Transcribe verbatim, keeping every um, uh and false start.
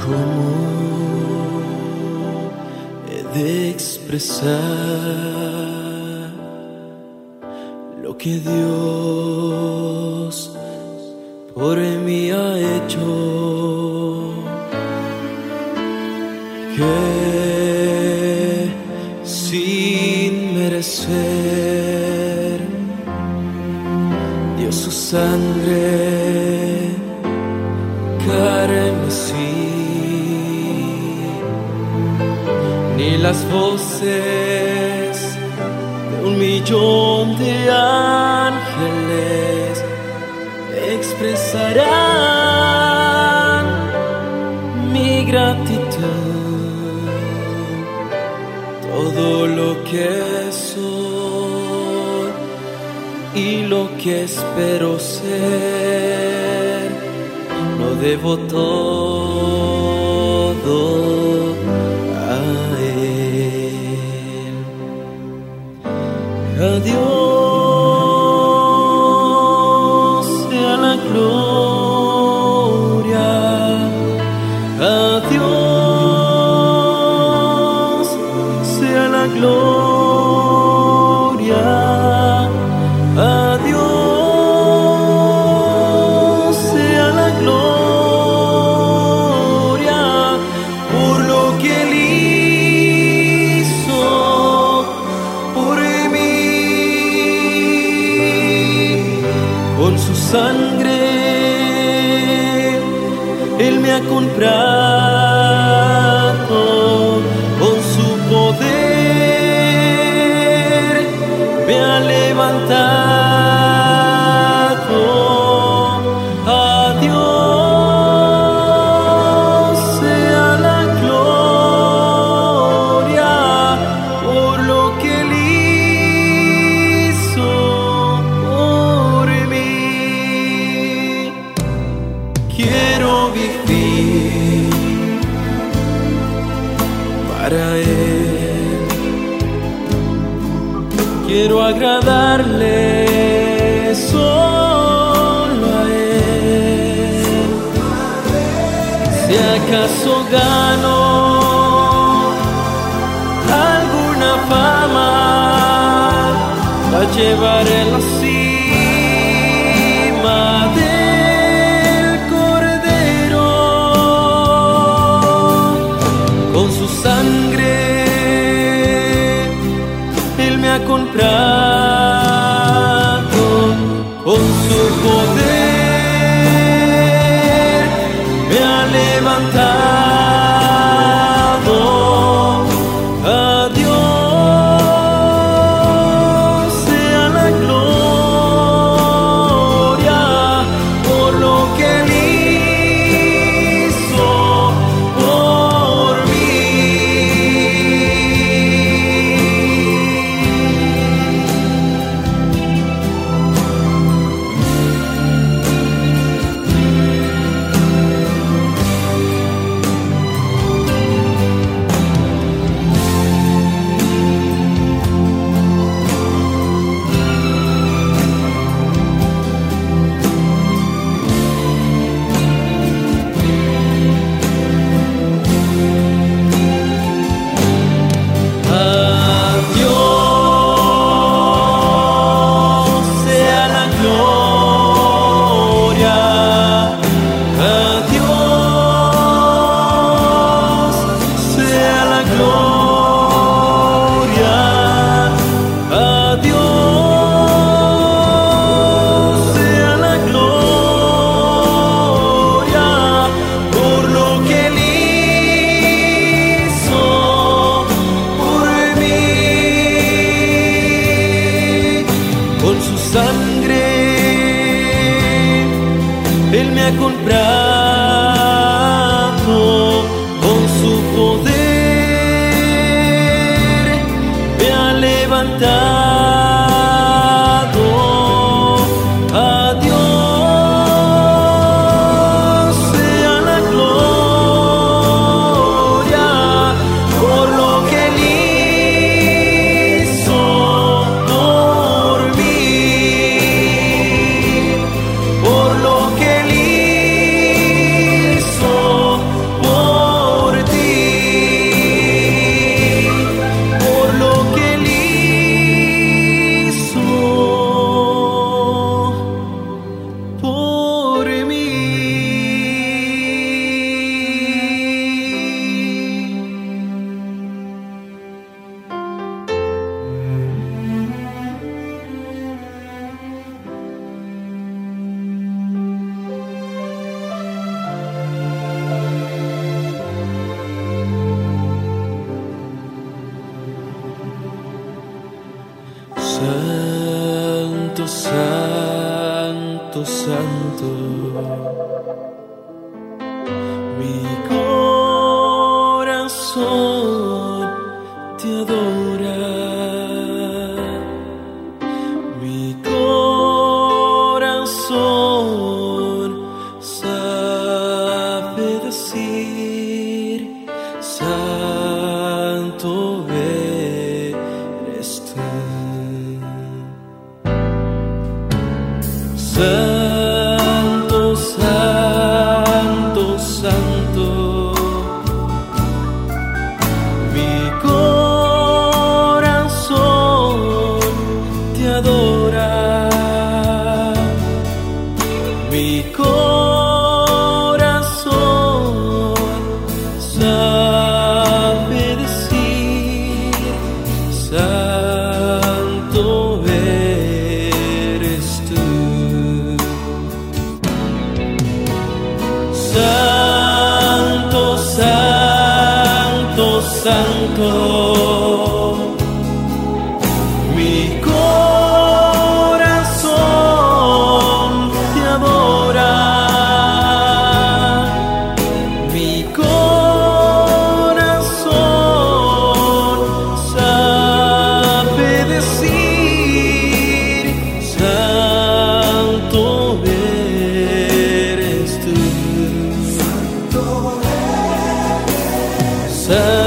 ¿Cómo he de expresar lo que Dios por mí ha hecho? Que sin merecer dio su sangre carmesí. Ni las voces de un millón de ángeles expresarán mi gratitud. Todo lo que soy y lo que espero ser, lo debo todo a Él. A Dios sea la gloria, a Dios sea la gloria, a Dios sea la gloria por lo que Él hizo por mí. Con su sangre Él me ha comprado, con su poder me ha levantado. A Dios sea la gloria por lo que Él hizo por mí. Quiero vivir para Él, quiero agradarle solo a Él. Si acaso gano alguna fama, la llevaré a la cima del Cordero. Con su sangre Él me ha comprado, con su poder me ha levantado. A Dios sea la gloria por lo que Él hizo por mí. santo. Mi corazón te adora. Mi corazón sabe decir: santo eres tú. Santo, santo, santo. Mi corazón te adora. Mi corazón sabe decir: santo eres tú. Santo, santo, santo. Mi corazón te adora. Mi corazón sabe decir: santo eres tú. Santo